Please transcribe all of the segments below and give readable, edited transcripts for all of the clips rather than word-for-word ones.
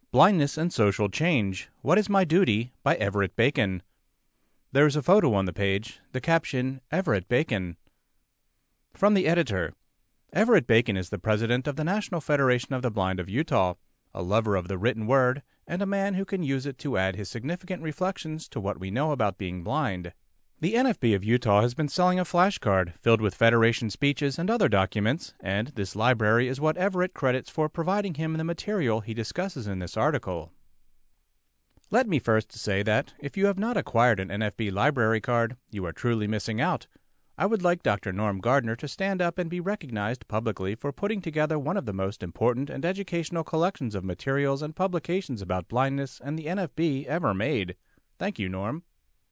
Blindness and Social Change, What is My Duty? By Everett Bacon. There is a photo on the page, the caption, Everett Bacon. From the editor. Everett Bacon is the president of the National Federation of the Blind of Utah, a lover of the written word, and a man who can use it to add his significant reflections to what we know about being blind. The NFB of Utah has been selling a flashcard filled with Federation speeches and other documents, and this library is what Everett credits for providing him the material he discusses in this article. Let me first say that, if you have not acquired an NFB library card, you are truly missing out. I would like Dr. Norm Gardner to stand up and be recognized publicly for putting together one of the most important and educational collections of materials and publications about blindness and the NFB ever made. Thank you, Norm.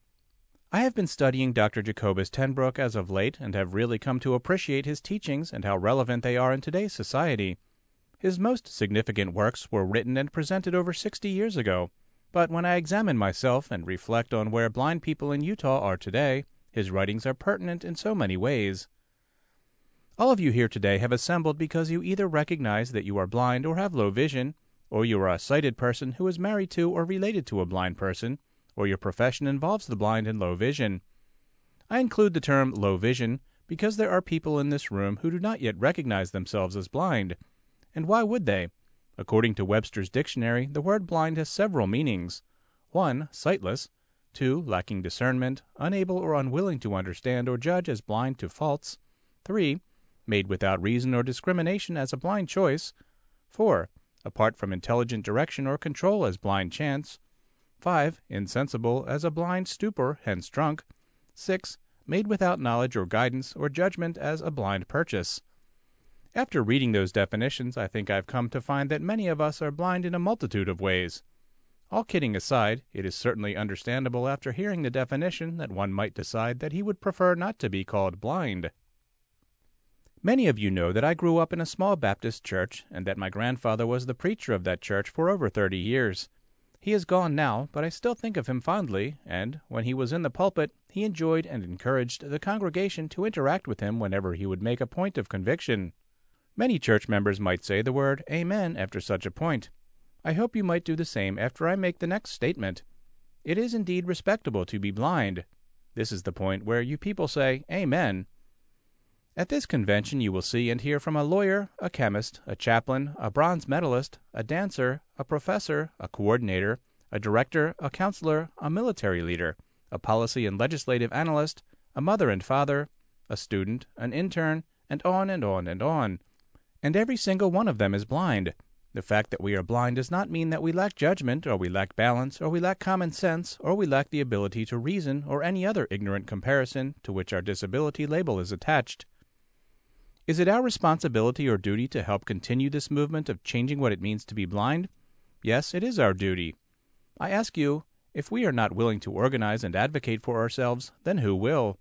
I have been studying Dr. Jacobus Tenbrook as of late and have really come to appreciate his teachings and how relevant they are in today's society. His most significant works were written and presented over 60 years ago, but when I examine myself and reflect on where blind people in Utah are today, his writings are pertinent in so many ways. All of you here today have assembled because you either recognize that you are blind or have low vision, or you are a sighted person who is married to or related to a blind person, or your profession involves the blind and low vision. I include the term low vision because there are people in this room who do not yet recognize themselves as blind. And why would they? According to Webster's dictionary, the word blind has several meanings. 1. Sightless. 2. Lacking discernment, unable or unwilling to understand or judge as blind to faults. 3. Made without reason or discrimination as a blind choice. 4. Apart from intelligent direction or control as blind chance. 5. Insensible as a blind stupor, hence drunk. 6. Made without knowledge or guidance or judgment as a blind purchase. After reading those definitions, I think I've come to find that many of us are blind in a multitude of ways. All kidding aside, it is certainly understandable after hearing the definition that one might decide that he would prefer not to be called blind. Many of you know that I grew up in a small Baptist church and that my grandfather was the preacher of that church for over 30 years. He is gone now, but I still think of him fondly, and when he was in the pulpit, he enjoyed and encouraged the congregation to interact with him whenever he would make a point of conviction. Many church members might say the word Amen after such a point. I hope you might do the same after I make the next statement. It is indeed respectable to be blind. This is the point where you people say Amen. At this convention you will see and hear from a lawyer, a chemist, a chaplain, a bronze medalist, a dancer, a professor, a coordinator, a director, a counselor, a military leader, a policy and legislative analyst, a mother and father, a student, an intern, and on and on and on. And every single one of them is blind. The fact that we are blind does not mean that we lack judgment, or we lack balance, or we lack common sense, or we lack the ability to reason, or any other ignorant comparison to which our disability label is attached. Is it our responsibility or duty to help continue this movement of changing what it means to be blind? Yes, it is our duty. I ask you, if we are not willing to organize and advocate for ourselves, then who will?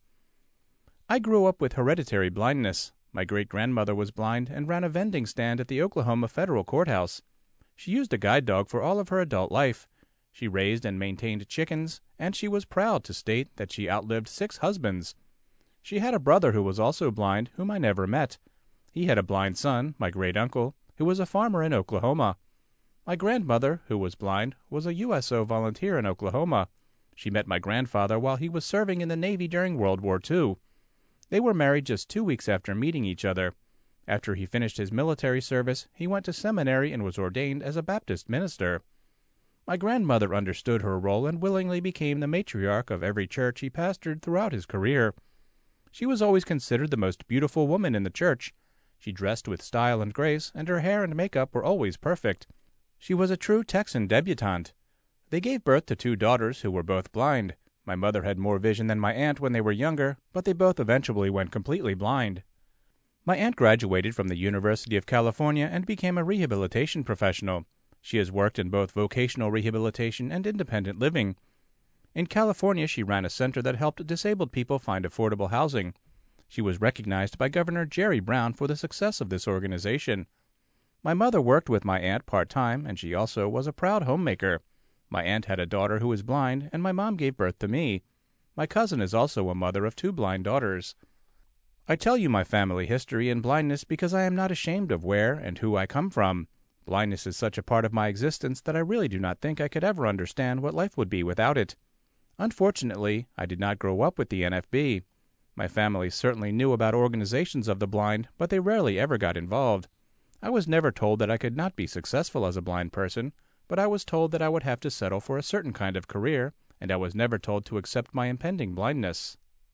I grew up with hereditary blindness. My great-grandmother was blind and ran a vending stand at the Oklahoma Federal Courthouse. She used a guide dog for all of her adult life. She raised and maintained chickens, and she was proud to state that she outlived 6 husbands. She had a brother who was also blind, whom I never met. He had a blind son, my great-uncle, who was a farmer in Oklahoma. My grandmother, who was blind, was a USO volunteer in Oklahoma. She met my grandfather while he was serving in the Navy during World War II. They were married just 2 weeks after meeting each other. After he finished his military service, he went to seminary and was ordained as a Baptist minister. My grandmother understood her role and willingly became the matriarch of every church he pastored throughout his career. She was always considered the most beautiful woman in the church. She dressed with style and grace, and her hair and makeup were always perfect. She was a true Texan debutante. They gave birth to 2 daughters who were both blind. My mother had more vision than my aunt when they were younger, but they both eventually went completely blind. My aunt graduated from the University of California and became a rehabilitation professional. She has worked in both vocational rehabilitation and independent living. In California, she ran a center that helped disabled people find affordable housing. She was recognized by Governor Jerry Brown for the success of this organization. My mother worked with my aunt part-time, and she also was a proud homemaker. My aunt had a daughter who is blind, and my mom gave birth to me. My cousin is also a mother of 2 blind daughters. I tell you my family history and blindness because I am not ashamed of where and who I come from. Blindness is such a part of my existence that I really do not think I could ever understand what life would be without it. Unfortunately, I did not grow up with the NFB. My family certainly knew about organizations of the blind, but they rarely ever got involved. I was never told that I could not be successful as a blind person, but I was told that I would have to settle for a certain kind of career, and I was never told to accept my impending blindness.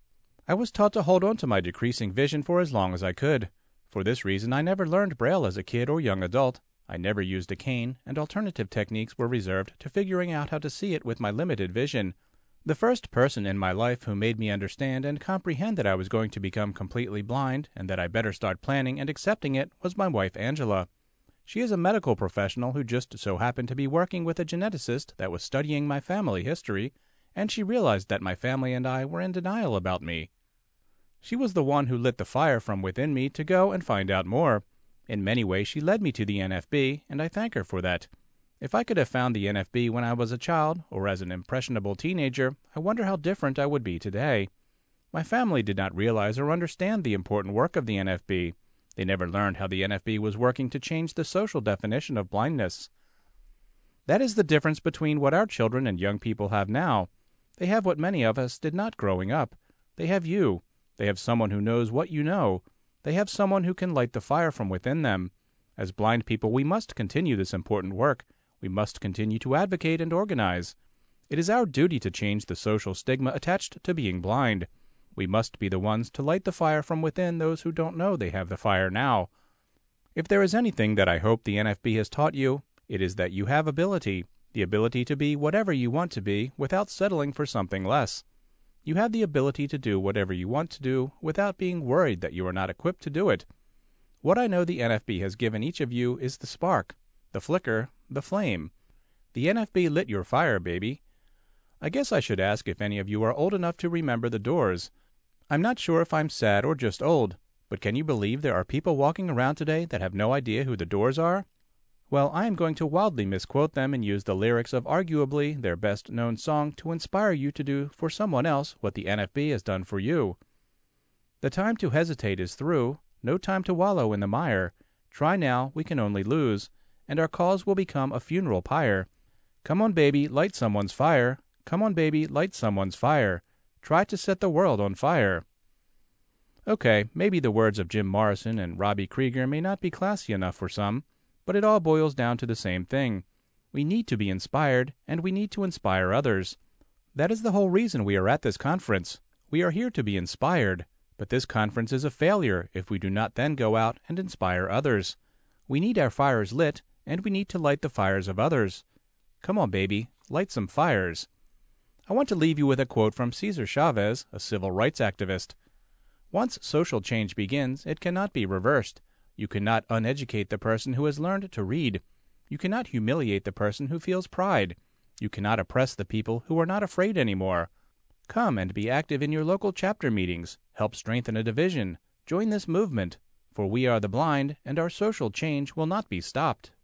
I was taught to hold on to my decreasing vision for as long as I could. For this reason, I never learned Braille as a kid or young adult. I never used a cane, and alternative techniques were reserved to figuring out how to see it with my limited vision. The first person in my life who made me understand and comprehend that I was going to become completely blind and that I better start planning and accepting it was my wife Angela. She is a medical professional who just so happened to be working with a geneticist that was studying my family history, and she realized that my family and I were in denial about me. She was the one who lit the fire from within me to go and find out more. In many ways, she led me to the NFB, and I thank her for that. If I could have found the NFB when I was a child, or as an impressionable teenager, I wonder how different I would be today. My family did not realize or understand the important work of the NFB. They never learned how the NFB was working to change the social definition of blindness. That is the difference between what our children and young people have now. They have what many of us did not growing up. They have you. They have someone who knows what you know. They have someone who can light the fire from within them. As blind people, we must continue this important work. We must continue to advocate and organize. It is our duty to change the social stigma attached to being blind. We must be the ones to light the fire from within those who don't know they have the fire now. If there is anything that I hope the NFB has taught you, it is that you have ability, the ability to be whatever you want to be without settling for something less. You have the ability to do whatever you want to do without being worried that you are not equipped to do it. What I know the NFB has given each of you is the spark, the flicker, the flame. The NFB lit your fire, baby. I guess I should ask if any of you are old enough to remember the Doors. I'm not sure if I'm sad or just old, but can you believe there are people walking around today that have no idea who the Doors are? Well, I am going to wildly misquote them and use the lyrics of arguably their best-known song to inspire you to do for someone else what the NFB has done for you. The time to hesitate is through, no time to wallow in the mire. Try now, we can only lose, and our cause will become a funeral pyre. Come on, baby, light someone's fire. Come on, baby, light someone's fire. Try to set the world on fire. Okay, maybe the words of Jim Morrison and Robbie Krieger may not be classy enough for some, but it all boils down to the same thing. We need to be inspired, and we need to inspire others. That is the whole reason we are at this conference. We are here to be inspired, but this conference is a failure if we do not then go out and inspire others. We need our fires lit, and we need to light the fires of others. Come on, baby, light some fires. I want to leave you with a quote from Cesar Chavez, a civil rights activist. Once social change begins, it cannot be reversed. You cannot uneducate the person who has learned to read. You cannot humiliate the person who feels pride. You cannot oppress the people who are not afraid anymore. Come and be active in your local chapter meetings. Help strengthen a division. Join this movement. For we are the blind, and our social change will not be stopped.